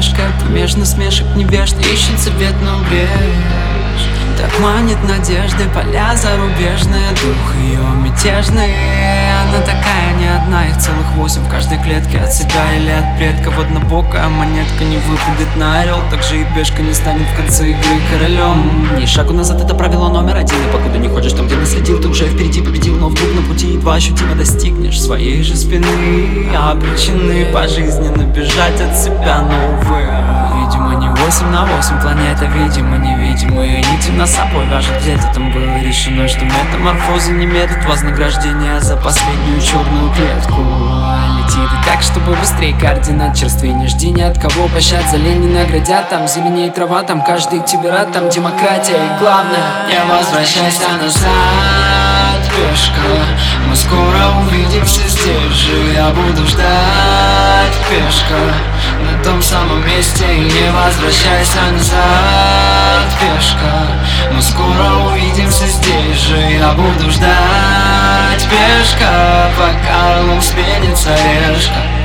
пешка, помеж насмешек невежд ищет заветную брешь. Так манит надежды поля зарубежные, дух ее мятежный. Она такая не одна, их целых 8 в каждой клетке, от себя или от предка. В однобокая монетка не выпадет на орел, так же и пешка не станет в конце игры королем. Ни шагу назад, это правило номер один. И покуда не ходишь там, где наследил, ты уже впереди победил. Но вдруг на пути едва ощутимо достигнешь своей же спины, обречены пожизненно бежать от себя, но увы. Видимо, не 8 на 8 планета, видимо, невидимые нити нас собой вяжут. Где-то там было решено, что метаморфозы не метод вознаграждения за последнюю черную клетку. Летит и так, чтобы быстрее координат черствей. Не жди ни от кого пощад, за лень не наградят. Там зеленеет трава, там каждый тебе рад, там демократия. И главное, не возвращайся назад, пешка. Мы скоро увидимся здесь же, я буду ждать, пешка, на том самом месте. И не возвращайся назад, пешка. Мы скоро увидимся здесь же, я буду ждать, пешка, пока лук сменится решка.